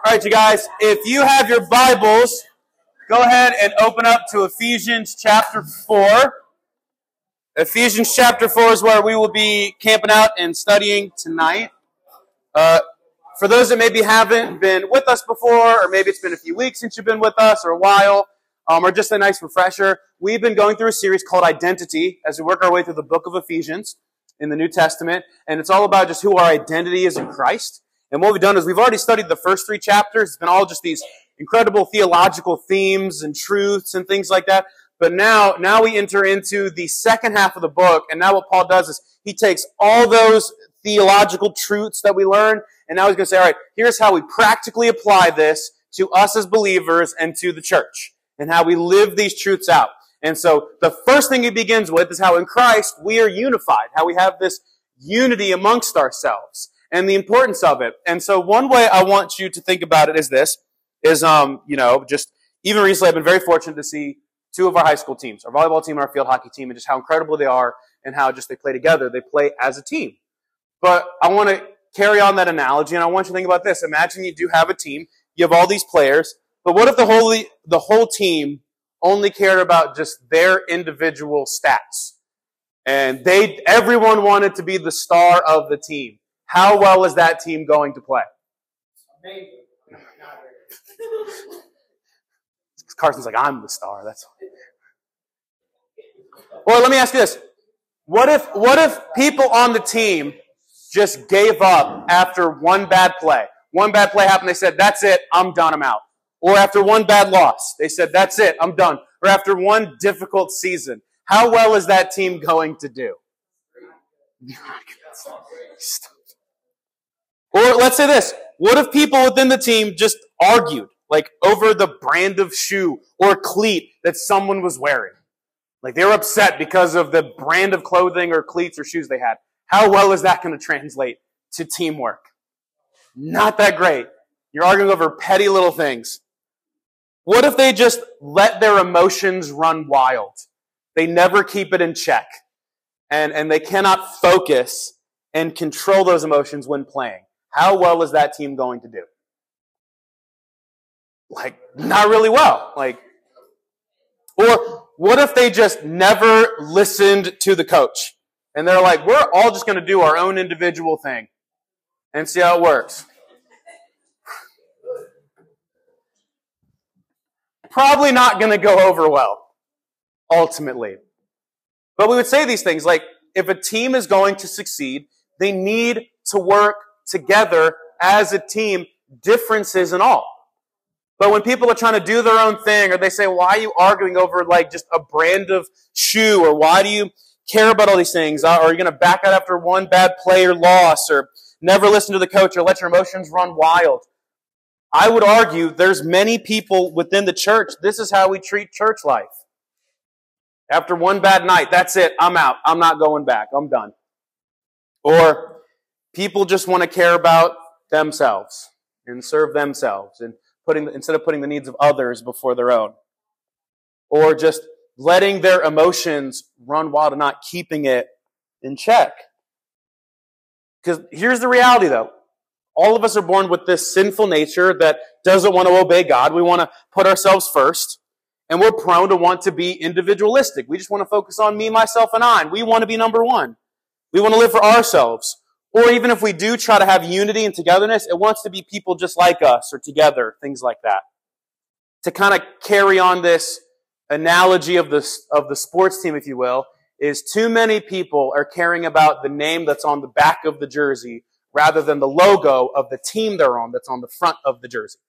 All right, you guys, if you have your Bibles, go ahead and open up to Ephesians chapter 4. Ephesians chapter 4 is where we will be camping out and studying tonight. For those that maybe haven't been with us before, or maybe it's been a few weeks since you've been with us, or a while, or just a nice refresher, we've been going through a series called Identity as we work our way through the book of Ephesians in the New Testament, and it's all about just who our identity is in Christ. And what we've done is we've already studied the first 3 chapters. It's been all just these incredible theological themes and truths and things like that. But now we enter into the second half of the book, and now what Paul does is he takes all those theological truths that we learn, and now he's going to say, all right, here's how we practically apply this to us as believers and to the church, and how we live these truths out. And so the first thing he begins with is how in Christ we are unified, how we have this unity amongst ourselves, and the importance of it. And so one way I want you to think about it is this, is, just even recently I've been very fortunate to see 2 of our high school teams, our volleyball team and our field hockey team, and just how incredible they are and how just they play together. They play as a team. But I want to carry on that analogy, and I want you to think about this. Imagine you do have a team, you have all these players, but what if the whole team only cared about just their individual stats? And everyone wanted to be the star of the team. How well is that team going to play? Amazing. Carson's like, I'm the star. That's Or let me ask you this. What if people on the team just gave up after one bad play? One bad play happened, they said, that's it, I'm done, I'm out. Or after one bad loss, they said, that's it, I'm done. Or after one difficult season. How well is that team going to do? Or let's say this. What if people within the team just argued, like over the brand of shoe or cleat that someone was wearing? Like they were upset because of the brand of clothing or cleats or shoes they had. How well is that going to translate to teamwork? Not that great. You're arguing over petty little things. What if they just let their emotions run wild? They never keep it in check. And they cannot focus and control those emotions when playing. How well is that team going to do? Like, not really well. Or what if they just never listened to the coach? And they're like, we're all just going to do our own individual thing and see how it works. Probably not going to go over well, ultimately. But we would say these things like, if a team is going to succeed, they need to work together as a team, differences and all. But when people are trying to do their own thing, or they say, why are you arguing over like just a brand of shoe, or why do you care about all these things? Or are you going to back out after one bad play or loss, or never listen to the coach, or let your emotions run wild? I would argue there's many people within the church, this is how we treat church life. After one bad night, that's it, I'm out. I'm not going back. I'm done. Or people just want to care about themselves and serve themselves and instead of putting the needs of others before their own. Or just letting their emotions run wild and not keeping it in check. Because here's the reality, though. All of us are born with this sinful nature that doesn't want to obey God. We want to put ourselves first. And we're prone to want to be individualistic. We just want to focus on me, myself, and I. And we want to be number one. We want to live for ourselves. Or even if we do try to have unity and togetherness, it wants to be people just like us or together, things like that. To kind of carry on this analogy of the sports team, if you will, is too many people are caring about the name that's on the back of the jersey rather than the logo of the team they're on that's on the front of the jersey.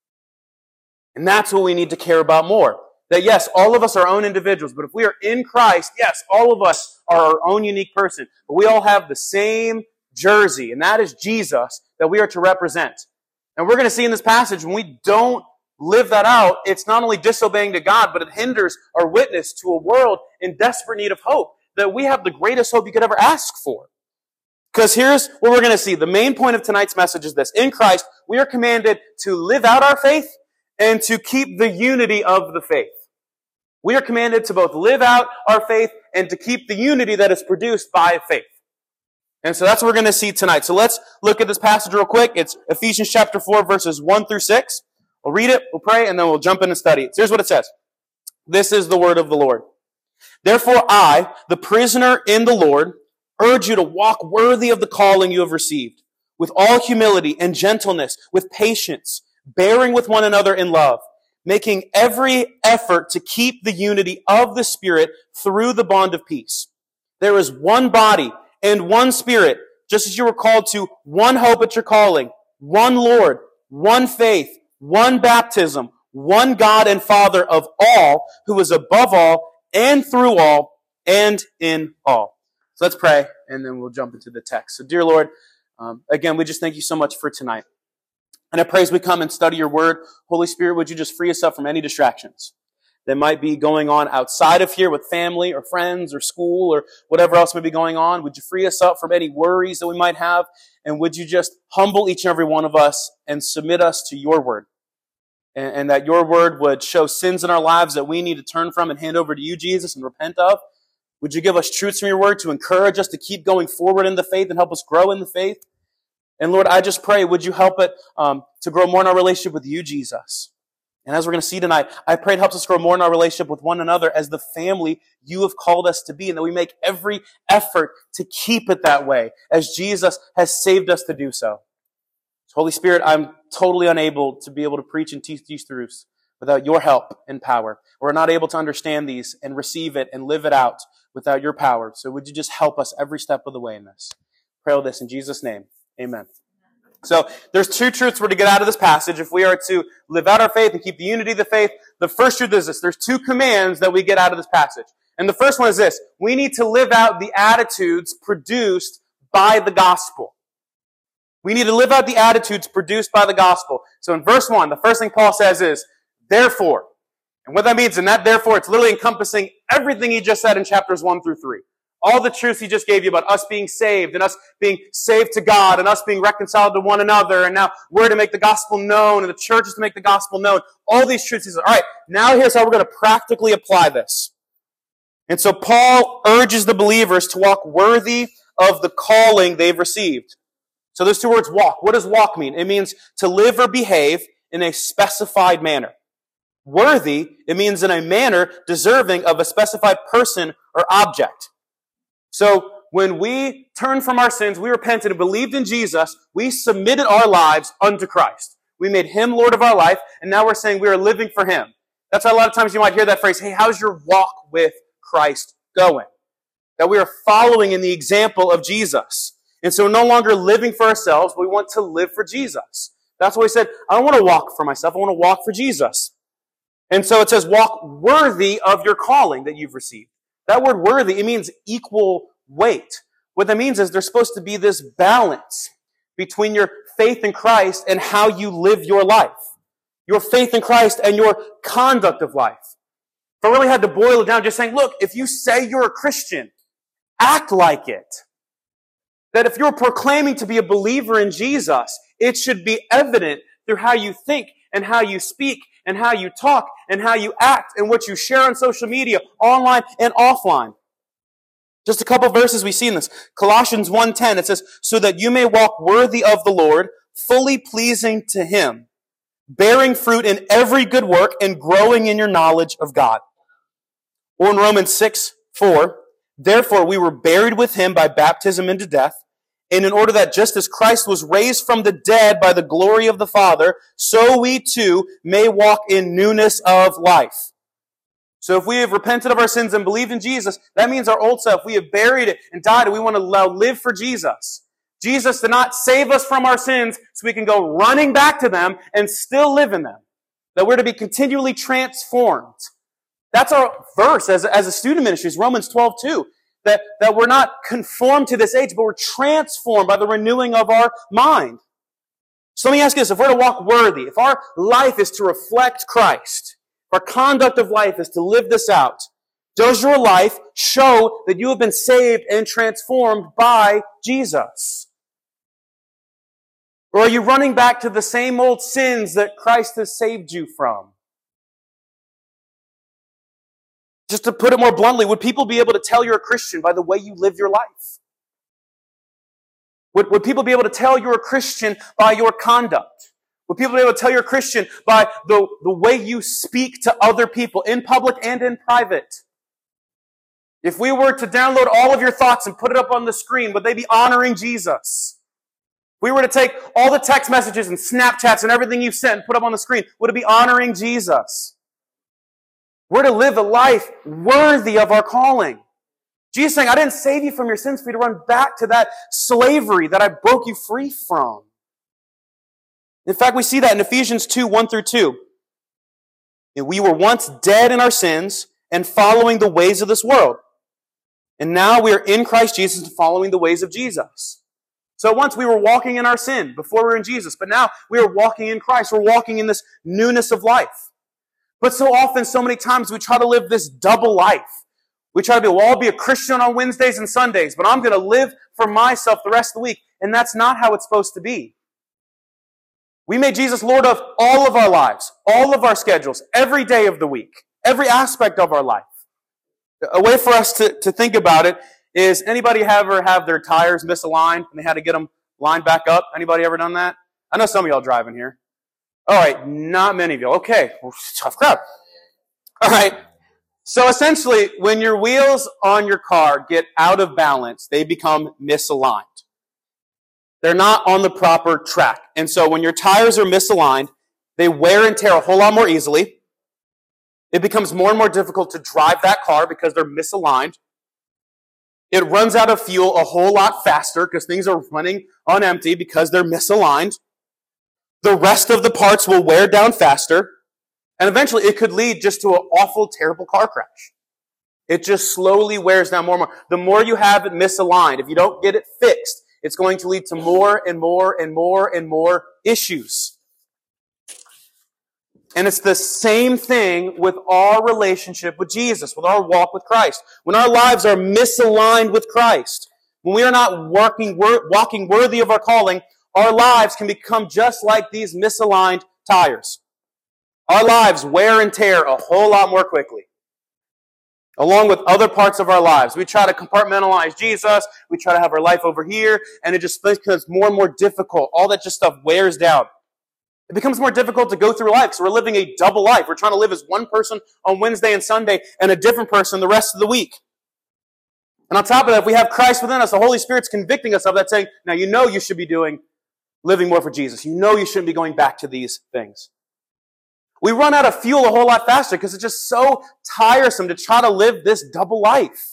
And that's what we need to care about more. That yes, all of us are our own individuals, but if we are in Christ, yes, all of us are our own unique person, but we all have the same jersey, and that is Jesus that we are to represent. And we're going to see in this passage, when we don't live that out, it's not only disobeying to God, but it hinders our witness to a world in desperate need of hope, that we have the greatest hope you could ever ask for. Because here's what we're going to see. The main point of tonight's message is this. In Christ, we are commanded to live out our faith and to keep the unity of the faith. We are commanded to both live out our faith and to keep the unity that is produced by faith. And so that's what we're going to see tonight. So let's look at this passage real quick. It's Ephesians chapter 4, verses 1 through 6. We'll read it, we'll pray, and then we'll jump in and study it. So here's what it says. This is the word of the Lord. Therefore I, the prisoner in the Lord, urge you to walk worthy of the calling you have received, with all humility and gentleness, with patience, bearing with one another in love, making every effort to keep the unity of the Spirit through the bond of peace. There is one body and one Spirit, just as you were called to one hope at your calling, one Lord, one faith, one baptism, one God and Father of all, who is above all and through all and in all. So let's pray, and then we'll jump into the text. So dear Lord, again, we just thank you so much for tonight. And I pray as we come and study your word, Holy Spirit, would you just free us up from any distractions that might be going on outside of here with family or friends or school or whatever else may be going on. Would you free us up from any worries that we might have? And would you just humble each and every one of us and submit us to your word? And that your word would show sins in our lives that we need to turn from and hand over to you, Jesus, and repent of. Would you give us truths from your word to encourage us to keep going forward in the faith and help us grow in the faith? And Lord, I just pray, would you help it to grow more in our relationship with you, Jesus? And as we're going to see tonight, I pray it helps us grow more in our relationship with one another as the family you have called us to be, and that we make every effort to keep it that way, as Jesus has saved us to do so. Holy Spirit, I'm totally unable to be able to preach and teach these truths without your help and power. We're not able to understand these and receive it and live it out without your power. So would you just help us every step of the way in this? Pray all this in Jesus' name. Amen. So there's two truths we're to get out of this passage if we are to live out our faith and keep the unity of the faith. The first truth is this. There's two commands that we get out of this passage. And the first one is this. We need to live out the attitudes produced by the gospel. We need to live out the attitudes produced by the gospel. So in verse 1, the first thing Paul says is, therefore. And what that means in that therefore, it's literally encompassing everything he just said in chapters 1 through 3. All the truths he just gave you about us being saved and us being saved to God and us being reconciled to one another, and now we're to make the gospel known and the church is to make the gospel known. All these truths, he says, all right, now here's how we're going to practically apply this. And so Paul urges the believers to walk worthy of the calling they've received. So there's two words, walk. What does walk mean? It means to live or behave in a specified manner. Worthy, it means in a manner deserving of a specified person or object. So when we turned from our sins, we repented and believed in Jesus, we submitted our lives unto Christ. We made him Lord of our life, and now we're saying we are living for him. That's why a lot of times you might hear that phrase, hey, how's your walk with Christ going? That we are following in the example of Jesus. And so we're no longer living for ourselves, but we want to live for Jesus. That's why he said, I don't want to walk for myself, I want to walk for Jesus. And so it says, walk worthy of your calling that you've received. That word worthy, it means equal weight. What that means is there's supposed to be this balance between your faith in Christ and how you live your life. Your faith in Christ and your conduct of life. If I really had to boil it down, just saying, look, if you say you're a Christian, act like it. That if you're proclaiming to be a believer in Jesus, it should be evident through how you think and how you speak and how you talk and how you act and what you share on social media, online and offline. Just a couple verses we see in this. Colossians 1:10, it says, so that you may walk worthy of the Lord, fully pleasing to him, bearing fruit in every good work and growing in your knowledge of God. Or in Romans 6:4, therefore we were buried with him by baptism into death, and in order that just as Christ was raised from the dead by the glory of the Father, so we too may walk in newness of life. So if we have repented of our sins and believed in Jesus, that means our old self, we have buried it and died, and we want to now live for Jesus. Jesus did not save us from our sins so we can go running back to them and still live in them. That we're to be continually transformed. That's our verse as a student ministry, is Romans 12:2. That we're not conformed to this age, but we're transformed by the renewing of our mind. So let me ask you this. If we're to walk worthy, if our life is to reflect Christ, if our conduct of life is to live this out, does your life show that you have been saved and transformed by Jesus? Or are you running back to the same old sins that Christ has saved you from? Just to put it more bluntly, would people be able to tell you're a Christian by the way you live your life? Would people be able to tell you're a Christian by your conduct? Would people be able to tell you're a Christian by the way you speak to other people, in public and in private? If we were to download all of your thoughts and put it up on the screen, would they be honoring Jesus? If we were to take all the text messages and Snapchats and everything you've sent and put up on the screen, would it be honoring Jesus? We're to live a life worthy of our calling. Jesus is saying, I didn't save you from your sins for you to run back to that slavery that I broke you free from. In fact, we see that in Ephesians 2, 1 through 2. And we were once dead in our sins and following the ways of this world. And now we are in Christ Jesus and following the ways of Jesus. So once we were walking in our sin before we were in Jesus, but now we are walking in Christ. We're walking in this newness of life. But so often, so many times, we try to live this double life. We try to be, well, I'll be a Christian on Wednesdays and Sundays, but I'm going to live for myself the rest of the week. And that's not how it's supposed to be. We made Jesus Lord of all of our lives, all of our schedules, every day of the week, every aspect of our life. A way for us to think about it is, anybody ever have their tires misaligned and they had to get them lined back up? Anybody ever done that? I know some of y'all driving here. All right, not many of you. Okay, well, tough crowd. All right. So essentially, when your wheels on your car get out of balance, they become misaligned. They're not on the proper track. And so when your tires are misaligned, they wear and tear a whole lot more easily. It becomes more and more difficult to drive that car because they're misaligned. It runs out of fuel a whole lot faster because things are running on empty because they're misaligned. The rest of the parts will wear down faster. And eventually it could lead just to an awful, terrible car crash. It just slowly wears down more and more. The more you have it misaligned, if you don't get it fixed, it's going to lead to more and more and more and more issues. And it's the same thing with our relationship with Jesus, with our walk with Christ. When our lives are misaligned with Christ, when we are not walking worthy of our calling, our lives can become just like these misaligned tires. Our lives wear and tear a whole lot more quickly. Along with other parts of our lives. We try to compartmentalize Jesus. We try to have our life over here. And it just becomes more and more difficult. All that just stuff wears down. It becomes more difficult to go through life. So we're living a double life. We're trying to live as one person on Wednesday and Sunday and a different person the rest of the week. And on top of that, if we have Christ within us, the Holy Spirit's convicting us of that, saying, now you know you should be living more for Jesus. You know you shouldn't be going back to these things. We run out of fuel a whole lot faster because it's just so tiresome to try to live this double life.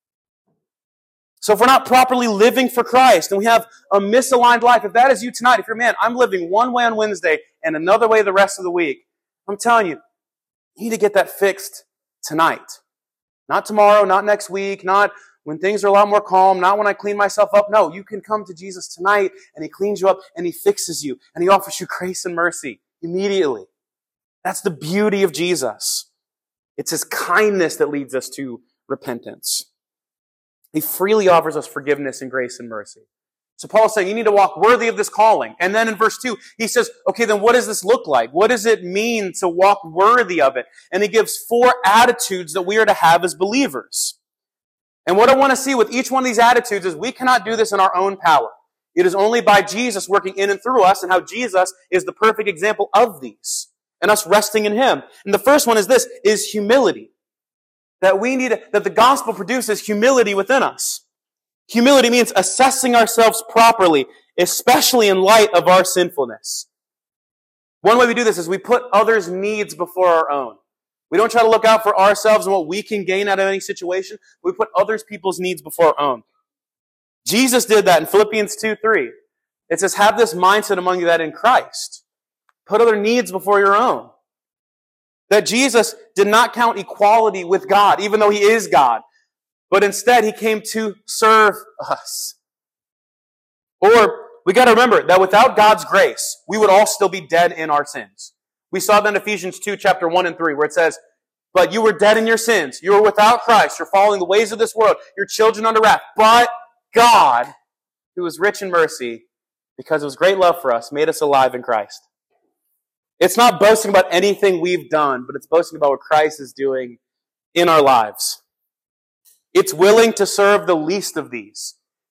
So if we're not properly living for Christ and we have a misaligned life, if that is you tonight, if you're, man, I'm living one way on Wednesday and another way the rest of the week, I'm telling you, you need to get that fixed tonight. Not tomorrow, not next week, not when things are a lot more calm, not when I clean myself up. No, you can come to Jesus tonight and He cleans you up and He fixes you and He offers you grace and mercy immediately. That's the beauty of Jesus. It's His kindness that leads us to repentance. He freely offers us forgiveness and grace and mercy. So Paul's saying you need to walk worthy of this calling. And then in verse 2, he says, okay, then what does this look like? What does it mean to walk worthy of it? And he gives 4 attitudes that we are to have as believers. And what I want to see with each one of these attitudes is we cannot do this in our own power. It is only by Jesus working in and through us and how Jesus is the perfect example of these. And us resting in Him. And the first one is this, is humility. That the gospel produces humility within us. Humility means assessing ourselves properly, especially in light of our sinfulness. One way we do this is we put others' needs before our own. We don't try to look out for ourselves and what we can gain out of any situation. We put other people's needs before our own. Jesus did that in Philippians 2:3. It says, have this mindset among you that in Christ. Put other needs before your own. That Jesus did not count equality with God, even though He is God. But instead, He came to serve us. Or, we got to remember that without God's grace, we would all still be dead in our sins. We saw that in Ephesians 2, chapter 1 and 3, where it says, but you were dead in your sins. You were without Christ. You're following the ways of this world. You're children under wrath. But God, who is rich in mercy, because of His great love for us, made us alive in Christ. It's not boasting about anything we've done, but it's boasting about what Christ is doing in our lives. It's willing to serve the least of these.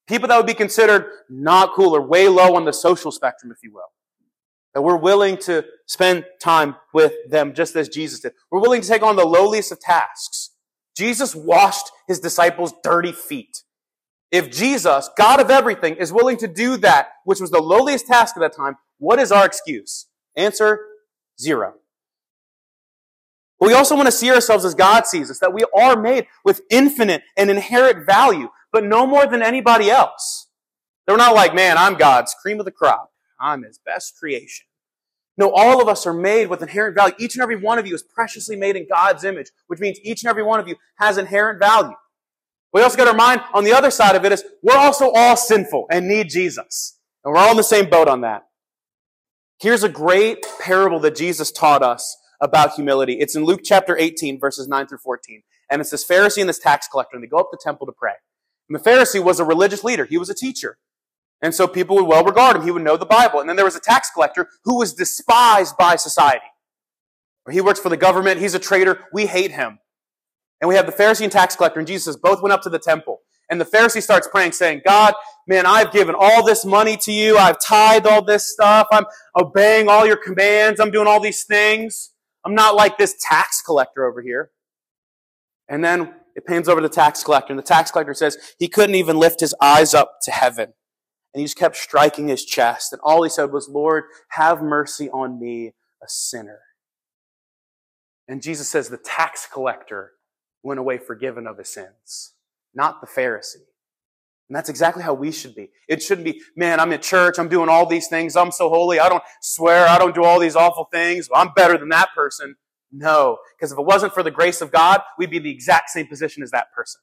People that would be considered not cool or way low on the social spectrum, if you will. That we're willing to spend time with them just as Jesus did. We're willing to take on the lowliest of tasks. Jesus washed his disciples' dirty feet. If Jesus, God of everything, is willing to do that, which was the lowliest task at that time, what is our excuse? Answer, 0. But we also want to see ourselves as God sees us, that we are made with infinite and inherent value, but no more than anybody else. They're not like, man, I'm God's cream of the crop. I'm his best creation. No, all of us are made with inherent value. Each and every one of you is preciously made in God's image, which means each and every one of you has inherent value. We also got our mind on the other side of it is we're also all sinful and need Jesus. And we're all in the same boat on that. Here's a great parable that Jesus taught us about humility. It's in Luke chapter 18, verses 9 through 14. And it's this Pharisee and this tax collector, and they go up to the temple to pray. And the Pharisee was a religious leader. He was a teacher. And so people would well regard him. He would know the Bible. And then there was a tax collector who was despised by society. He works for the government. He's a traitor. We hate him. And we have the Pharisee and tax collector, and Jesus both went up to the temple. And the Pharisee starts praying, saying, God, man, I've given all this money to you. I've tithed all this stuff. I'm obeying all your commands. I'm doing all these things. I'm not like this tax collector over here. And then it pans over to the tax collector, and the tax collector says he couldn't even lift his eyes up to heaven. And he just kept striking his chest. And all he said was, Lord, have mercy on me, a sinner. And Jesus says the tax collector went away forgiven of his sins, not the Pharisee. And that's exactly how we should be. It shouldn't be, man, I'm at church, I'm doing all these things, I'm so holy, I don't swear, I don't do all these awful things, I'm better than that person. No, because if it wasn't for the grace of God, we'd be in the exact same position as that person.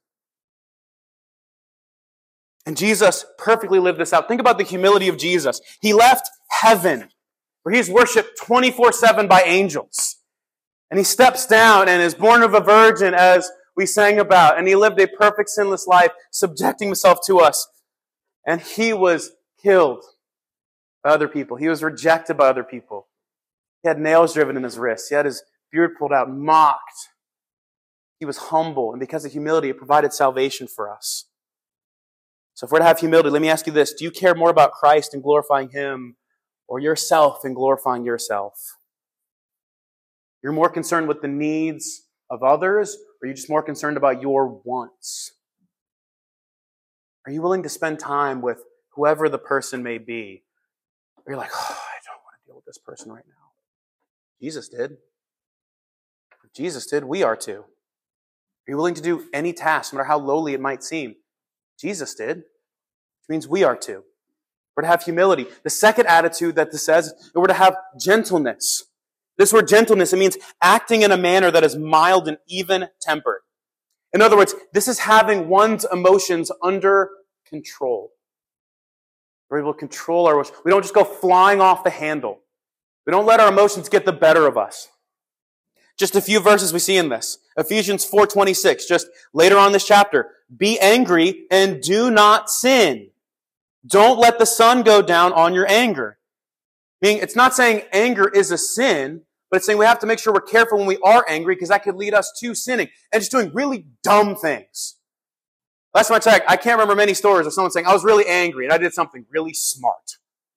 And Jesus perfectly lived this out. Think about the humility of Jesus. He left heaven, where he's worshipped 24/7 by angels. And he steps down and is born of a virgin, as we sang about. And he lived a perfect, sinless life, subjecting himself to us. And he was killed by other people. He was rejected by other people. He had nails driven in his wrists. He had his beard pulled out, mocked. He was humble. And because of humility, it provided salvation for us. So if we're to have humility, let me ask you this. Do you care more about Christ and glorifying him, or yourself and glorifying yourself? You're more concerned with the needs of others, or are you just more concerned about your wants? Are you willing to spend time with whoever the person may be? Or you're like, oh, I don't want to deal with this person right now. Jesus did. If Jesus did, we are too. Are you willing to do any task, no matter how lowly it might seem? Jesus did, which means we are too. We're to have humility. The second attitude that this says is we're to have gentleness. This word gentleness, it means acting in a manner that is mild and even-tempered. In other words, this is having one's emotions under control. We're able to control our emotions. We don't just go flying off the handle. We don't let our emotions get the better of us. Just a few verses we see in this. Ephesians 4:26, just later on in this chapter. Be angry and do not sin. Don't let the sun go down on your anger. Meaning, it's not saying anger is a sin, but it's saying we have to make sure we're careful when we are angry, because that could lead us to sinning and just doing really dumb things. Last time I checked, I can't remember many stories of someone saying, I was really angry and I did something really smart.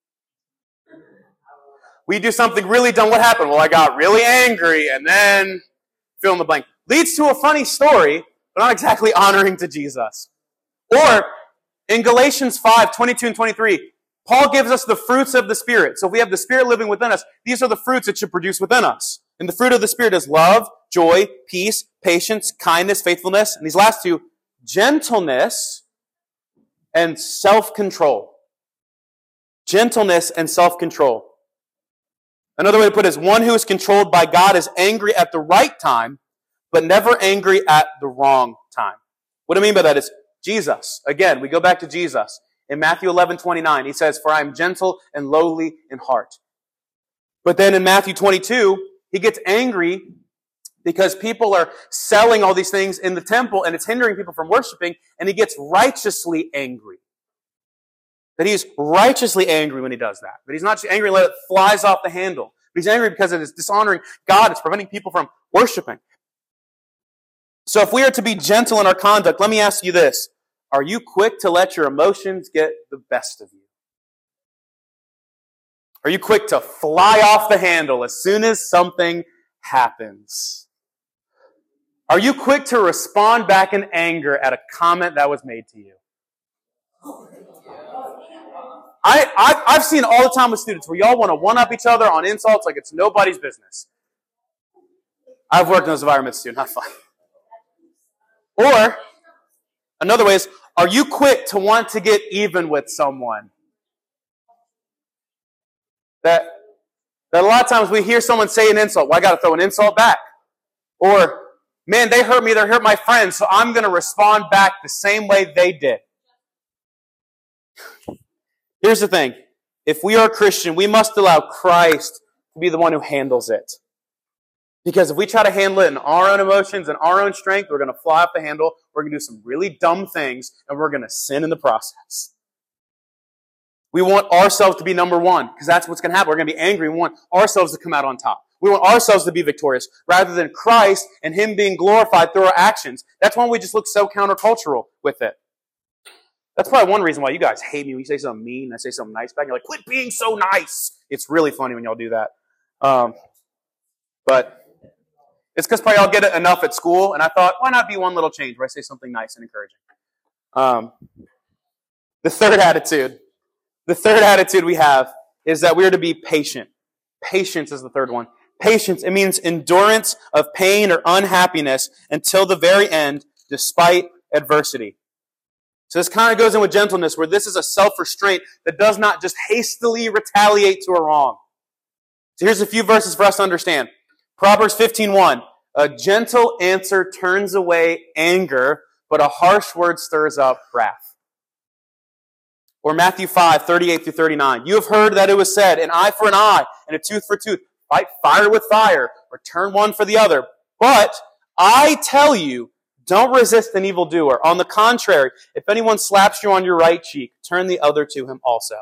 We do something really dumb. What happened? Well, I got really angry and then fill in the blank. Leads to a funny story, but not exactly honoring to Jesus. Or in Galatians 5:22 and 23, Paul gives us the fruits of the Spirit. So if we have the Spirit living within us, these are the fruits it should produce within us. And the fruit of the Spirit is love, joy, peace, patience, kindness, faithfulness. And these last two, gentleness and self-control. Gentleness and self-control. Another way to put it is one who is controlled by God is angry at the right time, but never angry at the wrong time. What I mean by that is Jesus. Again, we go back to Jesus. In Matthew 11:29, he says, for I am gentle and lowly in heart. But then in Matthew 22, he gets angry because people are selling all these things in the temple and it's hindering people from worshiping, and he gets righteously angry. That he's righteously angry when he does that. But he's not just angry and let it flies off the handle. But he's angry because it is dishonoring God. It's preventing people from worshiping. So if we are to be gentle in our conduct, let me ask you this. Are you quick to let your emotions get the best of you? Are you quick to fly off the handle as soon as something happens? Are you quick to respond back in anger at a comment that was made to you? I've seen all the time with students where y'all want to one-up each other on insults like it's nobody's business. I've worked in those environments too, not fun. Or, another way is, are you quick to want to get even with someone? That a lot of times we hear someone say an insult, well, I got to throw an insult back. Or, man, they hurt me, they hurt my friends, so I'm going to respond back the same way they did. Here's the thing. If we are a Christian, we must allow Christ to be the one who handles it. Because if we try to handle it in our own emotions and our own strength, we're going to fly off the handle, we're going to do some really dumb things, and we're going to sin in the process. We want ourselves to be number one, because that's what's going to happen. We're going to be angry. We want ourselves to come out on top. We want ourselves to be victorious, rather than Christ and Him being glorified through our actions. That's why we just look so countercultural with it. That's probably one reason why you guys hate me when you say something mean and I say something nice back. You're like, quit being so nice. It's really funny when y'all do that. But it's because probably I'll get it enough at school, and I thought, why not be one little change where I say something nice and encouraging? The third attitude we have is that we are to be patient. Patience is the third one. Patience, it means endurance of pain or unhappiness until the very end, despite adversity. So this kind of goes in with gentleness, where this is a self-restraint that does not just hastily retaliate to a wrong. So here's a few verses for us to understand. Proverbs 15:1, a gentle answer turns away anger, but a harsh word stirs up wrath. Or Matthew 5:38-39, you have heard that it was said, an eye for an eye and a tooth for a tooth. Fight fire with fire, or turn one for the other. But I tell you, don't resist an evildoer. On the contrary, if anyone slaps you on your right cheek, turn the other to him also.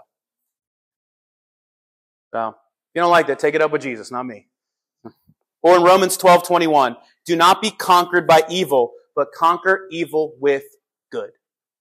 So, if you don't like that, take it up with Jesus, not me. Or in Romans 12:21, do not be conquered by evil, but conquer evil with good.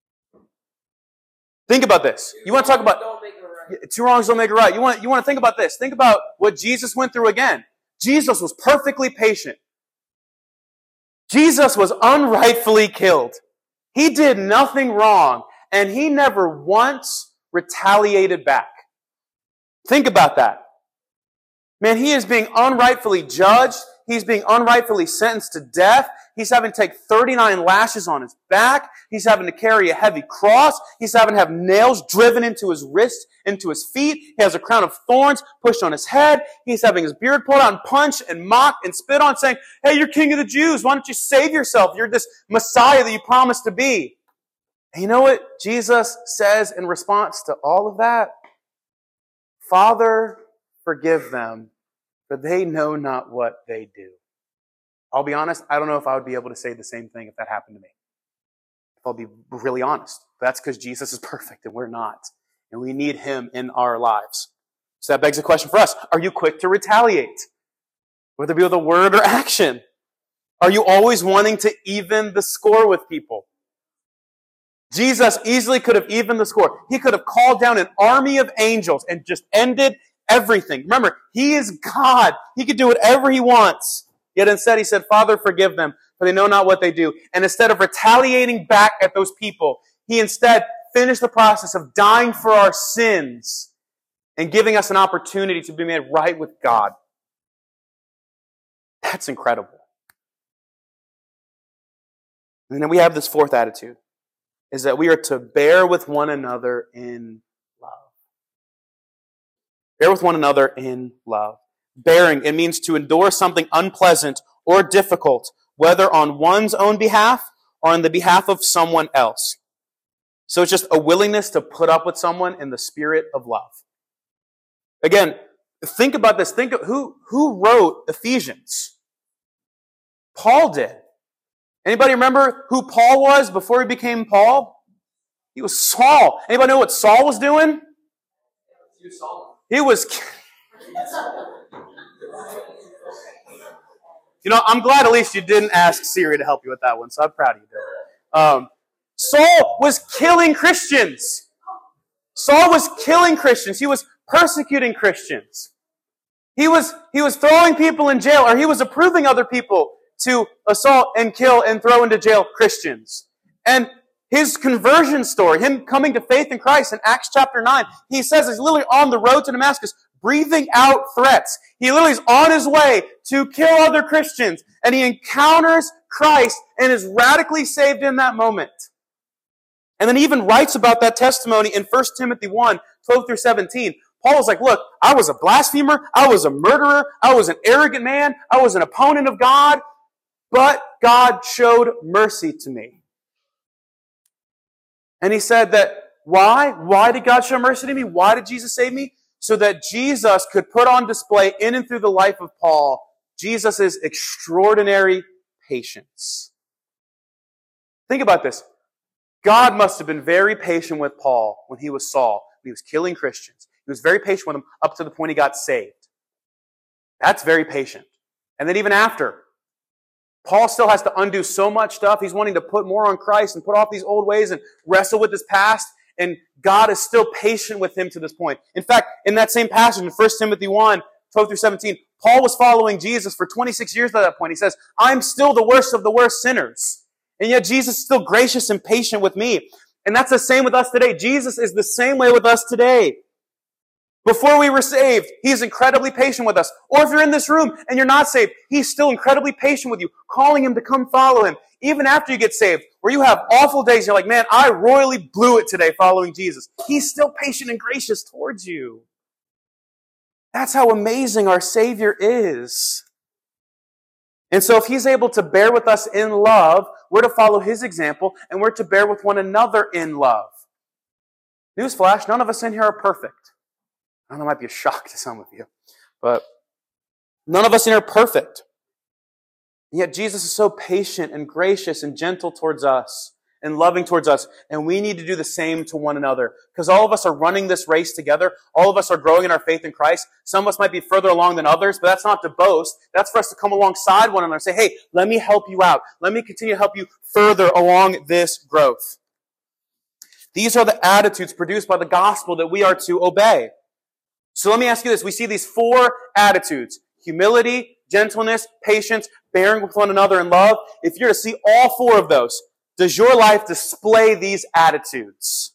Think about this. You want to talk about two wrongs don't make it right. You want to think about this. Think about what Jesus went through again. Jesus was perfectly patient. Jesus was unrightfully killed. He did nothing wrong, and He never once retaliated back. Think about that. Man, He is being unrightfully judged. He's being unrightfully sentenced to death. He's having to take 39 lashes on His back. He's having to carry a heavy cross. He's having to have nails driven into His wrists, into His feet. He has a crown of thorns pushed on His head. He's having His beard pulled out and punched and mocked and spit on, saying, hey, you're King of the Jews. Why don't you save yourself? You're this Messiah that you promised to be. And you know what Jesus says in response to all of that? Father, forgive them, for they know not what they do. I'll be honest, I don't know if I would be able to say the same thing if that happened to me. If I'll be really honest. That's because Jesus is perfect and we're not. And we need Him in our lives. So that begs a question for us. Are you quick to retaliate? Whether it be with a word or action. Are you always wanting to even the score with people? Jesus easily could have evened the score. He could have called down an army of angels and just ended everything. Remember, He is God. He could do whatever He wants. Yet instead He said, Father, forgive them, for they know not what they do. And instead of retaliating back at those people, He instead finished the process of dying for our sins and giving us an opportunity to be made right with God. That's incredible. And then we have this fourth attitude, is that we are to bear with one another in love. Bear with one another in love. Bearing, it means to endure something unpleasant or difficult, whether on one's own behalf or on the behalf of someone else. So it's just a willingness to put up with someone in the spirit of love. Again, think about this. Think of who wrote Ephesians? Paul did. Anybody remember who Paul was before he became Paul? He was Saul. Anybody know what Saul was doing? He was... You know, I'm glad at least you didn't ask Siri to help you with that one, so I'm proud of you. Saul was killing Christians. Saul was killing Christians. He was persecuting Christians. He was throwing people in jail, or he was approving other people to assault and kill and throw into jail Christians. And his conversion story, him coming to faith in Christ in Acts chapter 9, he says he's literally on the road to Damascus, breathing out threats. He literally is on his way to kill other Christians, and he encounters Christ and is radically saved in that moment. And then he even writes about that testimony in 1 Timothy 1, 12 through 17. Paul was like, look, I was a blasphemer, I was a murderer, I was an arrogant man, I was an opponent of God, but God showed mercy to me. And he said that, why? Why did God show mercy to me? Why did Jesus save me? So that Jesus could put on display in and through the life of Paul Jesus' extraordinary patience. Think about this. God must have been very patient with Paul when he was Saul, when he was killing Christians. He was very patient with him up to the point he got saved. That's very patient. And then even after, Paul still has to undo so much stuff. He's wanting to put more on Christ and put off these old ways and wrestle with his past. And God is still patient with him to this point. In fact, in that same passage in 1 Timothy 1, 12 through 17, Paul was following Jesus for 26 years at that point. He says, I'm still the worst of the worst sinners. And yet Jesus is still gracious and patient with me. And that's the same with us today. Jesus is the same way with us today. Before we were saved, He's incredibly patient with us. Or if you're in this room and you're not saved, He's still incredibly patient with you, calling Him to come follow Him. Even after you get saved, where you have awful days, you're like, man, I royally blew it today following Jesus. He's still patient and gracious towards you. That's how amazing our Savior is. And so if He's able to bear with us in love, we're to follow His example, and we're to bear with one another in love. Newsflash, none of us in here are perfect. I know that might be a shock to some of you, but none of us in here are perfect. And yet Jesus is so patient and gracious and gentle towards us and loving towards us, and we need to do the same to one another, because all of us are running this race together. All of us are growing in our faith in Christ. Some of us might be further along than others, but that's not to boast. That's for us to come alongside one another and say, hey, let me help you out. Let me continue to help you further along this growth. These are the attitudes produced by the gospel that we are to obey. So let me ask you this. We see these 4 attitudes: humility, gentleness, patience, bearing with one another in love. If you're to see all 4 of those, does your life display these attitudes?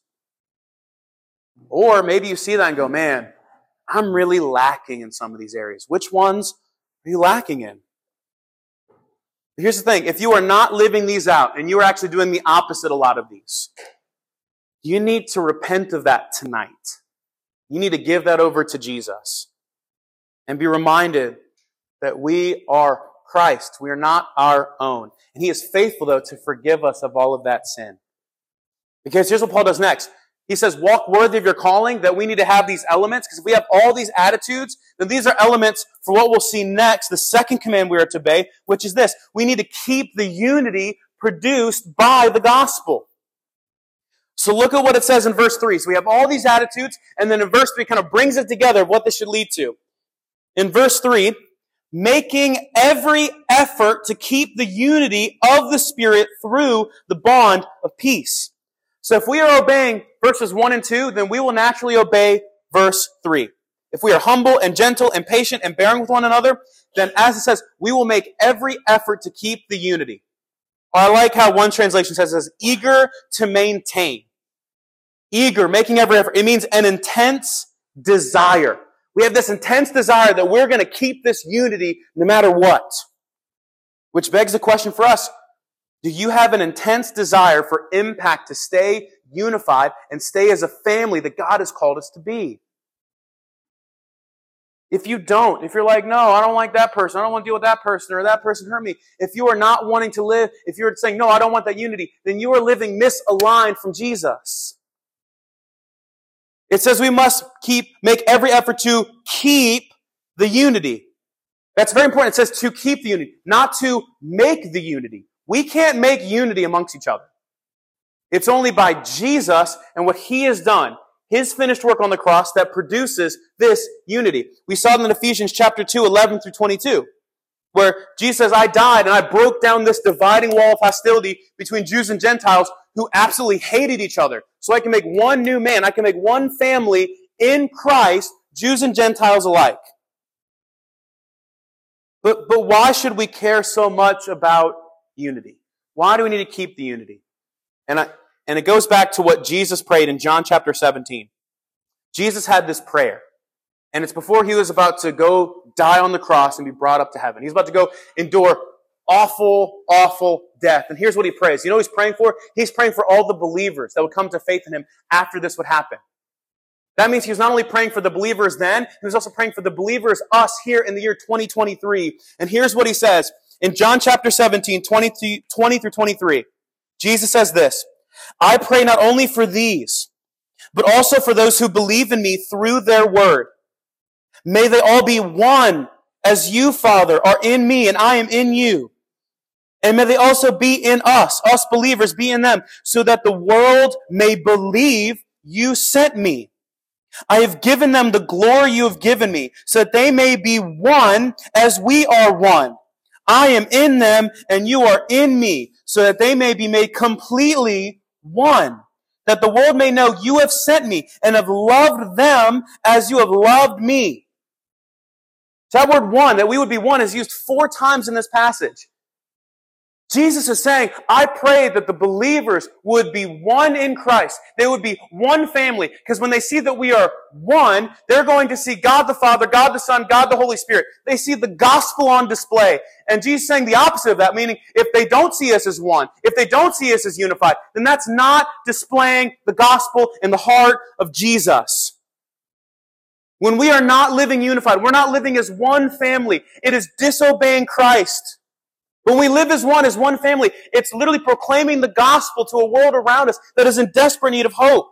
Or maybe you see that and go, man, I'm really lacking in some of these areas. Which ones are you lacking in? Here's the thing. If you are not living these out and you are actually doing the opposite a lot of these, you need to repent of that tonight. You need to give that over to Jesus and be reminded that we are Christ. We are not our own. And He is faithful, though, to forgive us of all of that sin. Because here's what Paul does next. He says, walk worthy of your calling, that we need to have these elements. Because if we have all these attitudes, then these are elements for what we'll see next, the second command we are to obey, which is this. We need to keep the unity produced by the gospel. So look at what it says in verse 3. So we have all these attitudes, and then in verse 3 kind of brings it together of what this should lead to. In verse 3, making every effort to keep the unity of the Spirit through the bond of peace. So if we are obeying verses 1 and 2, then we will naturally obey verse 3. If we are humble and gentle and patient and bearing with one another, then as it says, we will make every effort to keep the unity. I like how one translation says, eager to maintain. Eager, making every effort. It means an intense desire. We have this intense desire that we're going to keep this unity no matter what. Which begs the question for us, do you have an intense desire for Impact to stay unified and stay as a family that God has called us to be? If you don't, if you're like, no, I don't like that person, I don't want to deal with that person, or that person hurt me. If you are not wanting to live, if you're saying, no, I don't want that unity, then you are living misaligned from Jesus. It says we must make every effort to keep the unity. That's very important. It says to keep the unity, not to make the unity. We can't make unity amongst each other. It's only by Jesus and what He has done, His finished work on the cross, that produces this unity. We saw it in Ephesians chapter 2, 11 through 22, where Jesus says, I died and I broke down this dividing wall of hostility between Jews and Gentiles who absolutely hated each other. So I can make one new man. I can make one family in Christ, Jews and Gentiles alike. But why should we care so much about unity? Why do we need to keep the unity? And it goes back to what Jesus prayed in John chapter 17. Jesus had this prayer. And it's before he was about to go die on the cross and be brought up to heaven. He's about to go endure awful, awful death. And here's what he prays. You know what he's praying for? He's praying for all the believers that would come to faith in him after this would happen. That means he was not only praying for the believers then, he was also praying for the believers, us, here in the year 2023. And here's what he says. In John chapter 17, 20 through 23, Jesus says this, I pray not only for these, but also for those who believe in me through their word. May they all be one, as you, Father, are in me and I am in you. And may they also be in us believers, be in them, so that the world may believe you sent me. I have given them the glory you have given me, so that they may be one as we are one. I am in them and you are in me, so that they may be made completely one. That the world may know you have sent me and have loved them as you have loved me. That word one, that we would be one, is used 4 times in this passage. Jesus is saying, I pray that the believers would be one in Christ. They would be one family. Because when they see that we are one, they're going to see God the Father, God the Son, God the Holy Spirit. They see the gospel on display. And Jesus is saying the opposite of that, meaning if they don't see us as one, if they don't see us as unified, then that's not displaying the gospel in the heart of Jesus. When we are not living unified, we're not living as one family. It is disobeying Christ. When we live as one family, it's literally proclaiming the gospel to a world around us that is in desperate need of hope.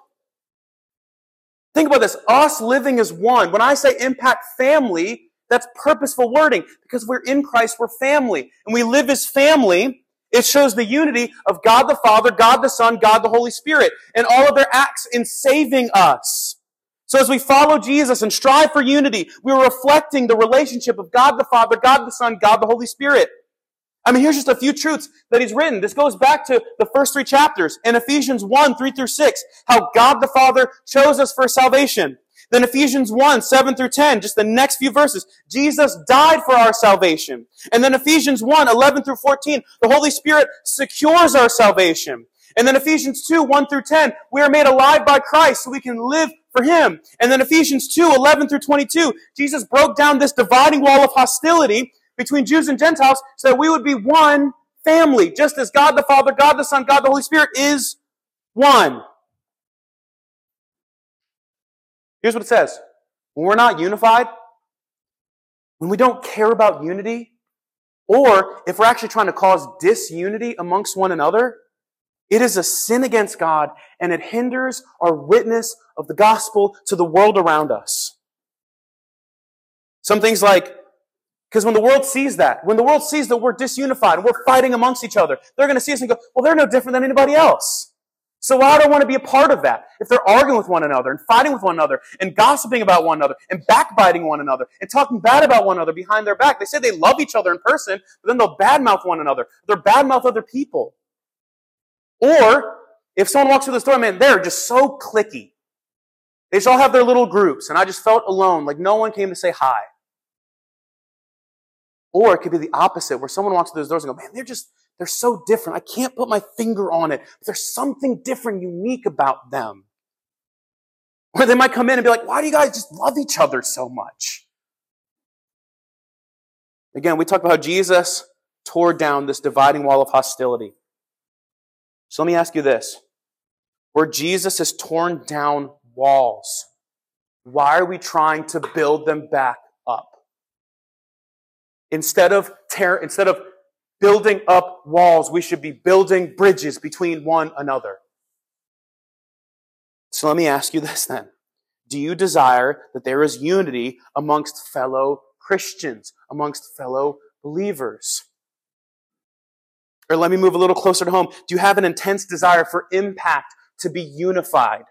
Think about this. Us living as one. When I say impact family, that's purposeful wording. Because we're in Christ, we're family. And we live as family. It shows the unity of God the Father, God the Son, God the Holy Spirit, and all of their acts in saving us. So as we follow Jesus and strive for unity, we're reflecting the relationship of God the Father, God the Son, God the Holy Spirit. I mean, here's just a few truths that he's written. This goes back to the first 3 chapters. In Ephesians 1, 3 through 6, how God the Father chose us for salvation. Then Ephesians 1, 7 through 10, just the next few verses. Jesus died for our salvation. And then Ephesians 1, 11 through 14, the Holy Spirit secures our salvation. And then Ephesians 2, 1 through 10, we are made alive by Christ so we can live for Him. And then Ephesians 2, 11 through 22, Jesus broke down this dividing wall of hostility between Jews and Gentiles so that we would be one family, just as God the Father, God the Son, God the Holy Spirit is one. Here's what it says. When we're not unified, when we don't care about unity, or if we're actually trying to cause disunity amongst one another, it is a sin against God, and it hinders our witness of the gospel to the world around us. Some things like, because when the world sees that, when the world sees that we're disunified and we're fighting amongst each other, they're going to see us and go, well, they're no different than anybody else. So why do I want to be a part of that? If they're arguing with one another and fighting with one another and gossiping about one another and backbiting one another and talking bad about one another behind their back. They say they love each other in person, but then they'll badmouth one another. They'll badmouth other people. Or if someone walks through the store, man, they're just so cliquey. They just all have their little groups, and I just felt alone, like no one came to say hi. Or it could be the opposite, where someone walks through those doors and go, man, they're so different. I can't put my finger on it. But there's something different, unique about them. Or they might come in and be like, why do you guys just love each other so much? Again, we talked about how Jesus tore down this dividing wall of hostility. So let me ask you this. Where Jesus has torn down walls, why are we trying to build them back up? Instead of building up walls, we should be building bridges between one another. So let me ask you this then. Do you desire that there is unity amongst fellow Christians, amongst fellow believers? Or let me move a little closer to home. Do you have an intense desire for Impact to be unified?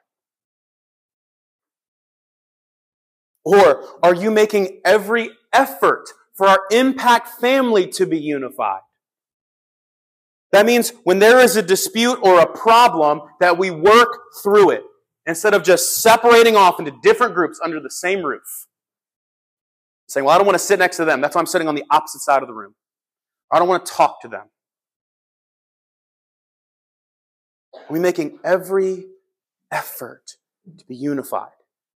Or are you making every effort for our Impact family to be unified? That means when there is a dispute or a problem, that we work through it instead of just separating off into different groups under the same roof. Saying, well, I don't want to sit next to them. That's why I'm sitting on the opposite side of the room. I don't want to talk to them. Are we making every effort to be unified?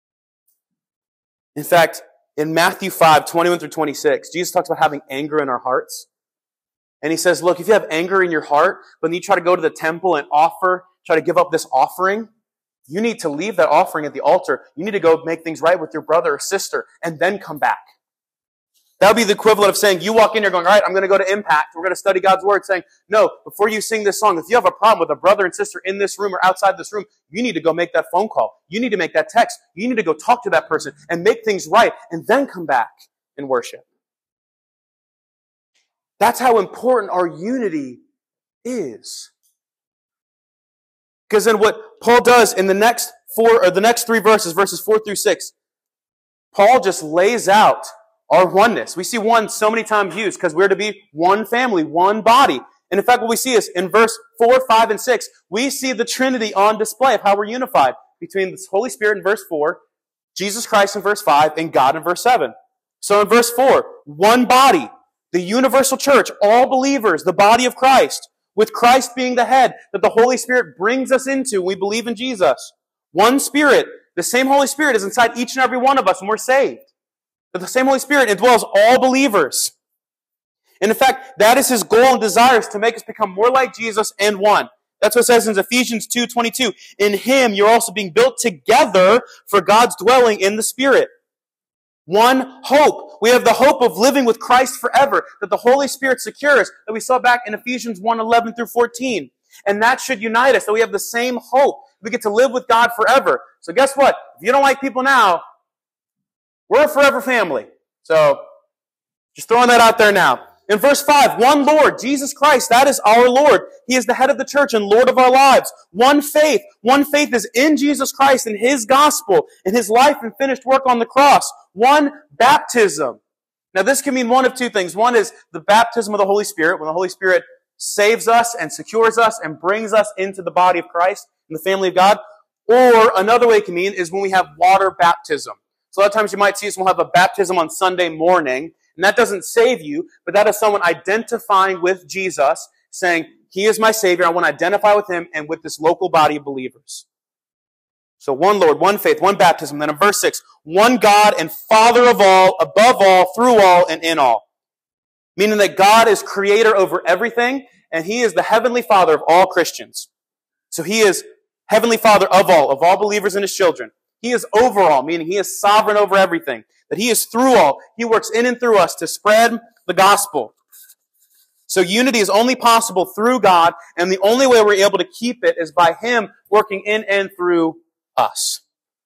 In fact, in Matthew 5:21 through 26, Jesus talks about having anger in our hearts. And he says, look, if you have anger in your heart, but then you try to go to the temple and try to give up this offering, you need to leave that offering at the altar. You need to go make things right with your brother or sister and then come back. That would be the equivalent of saying, you walk in here going, all right, I'm going to go to Impact. We're going to study God's Word, saying, no, before you sing this song, if you have a problem with a brother and sister in this room or outside this room, you need to go make that phone call. You need to make that text. You need to go talk to that person and make things right and then come back and worship. That's how important our unity is. Because then what Paul does in the next three verses, verses 4 through 6, Paul just lays out our oneness. We see one so many times used because we're to be one family, one body. And in fact, what we see is in verse 4, 5, and 6, we see the Trinity on display of how we're unified between the Holy Spirit in verse 4, Jesus Christ in verse 5, and God in verse 7. So in verse 4, one body, the universal church, all believers, the body of Christ, with Christ being the head that the Holy Spirit brings us into. We believe in Jesus. One Spirit. The same Holy Spirit is inside each and every one of us when we're saved. But the same Holy Spirit indwells all believers. And in fact, that is His goal and desire, is to make us become more like Jesus and one. That's what it says in Ephesians 2:22. In Him, you're also being built together for God's dwelling in the Spirit. One hope. We have the hope of living with Christ forever, that the Holy Spirit secures, that we saw back in Ephesians 1:11 through 14. And that should unite us, that we have the same hope. We get to live with God forever. So guess what? If you don't like people now, we're a forever family. So, just throwing that out there now. In verse 5, one Lord, Jesus Christ, that is our Lord. He is the head of the church and Lord of our lives. One faith. One faith is in Jesus Christ and His gospel, in His life and finished work on the cross. One baptism. Now this can mean one of two things. One is the baptism of the Holy Spirit, when the Holy Spirit saves us and secures us and brings us into the body of Christ and the family of God. Or another way it can mean is when we have water baptism. So a lot of times you might see us, we'll have a baptism on Sunday morning, and that doesn't save you, but that is someone identifying with Jesus, saying, He is my Savior, I want to identify with Him and with this local body of believers. So one Lord, one faith, one baptism. Then in verse 6, one God and Father of all, above all, through all, and in all. Meaning that God is creator over everything, and He is the heavenly Father of all Christians. So He is heavenly Father of all believers and His children. He is over all, meaning He is sovereign over everything. That He is through all. He works in and through us to spread the gospel. So unity is only possible through God, and the only way we're able to keep it is by Him working in and through us.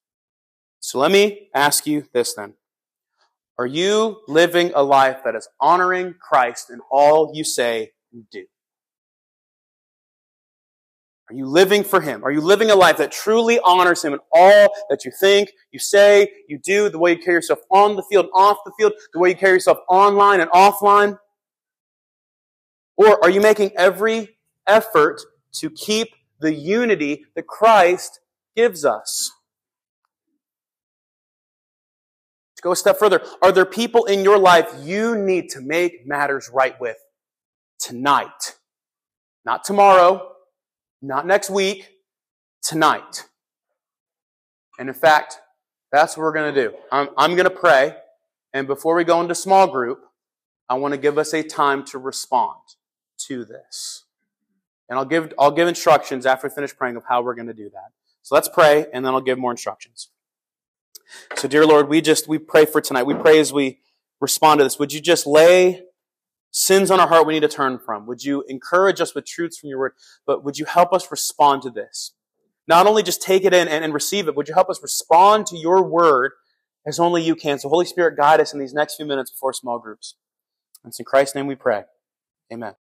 So let me ask you this then. Are you living a life that is honoring Christ in all you say and do? Are you living for Him? Are you living a life that truly honors Him in all that you think, you say, you do, the way you carry yourself on the field, off the field, the way you carry yourself online and offline? Or are you making every effort to keep the unity that Christ gives us? To go a step further, are there people in your life you need to make matters right with tonight? Not tomorrow, not next week, tonight. And in fact, that's what we're going to do. I'm going to pray, and before we go into small group, I want to give us a time to respond to this. And I'll give instructions after we finish praying of how we're going to do that. So let's pray, and then I'll give more instructions. So dear Lord, we pray for tonight. We pray as we respond to this. Would you just lay sins on our heart we need to turn from? Would you encourage us with truths from your word? But would you help us respond to this? Not only just take it in and receive it, would you help us respond to your word as only you can? So Holy Spirit, guide us in these next few minutes before small groups. And it's in Christ's name we pray. Amen.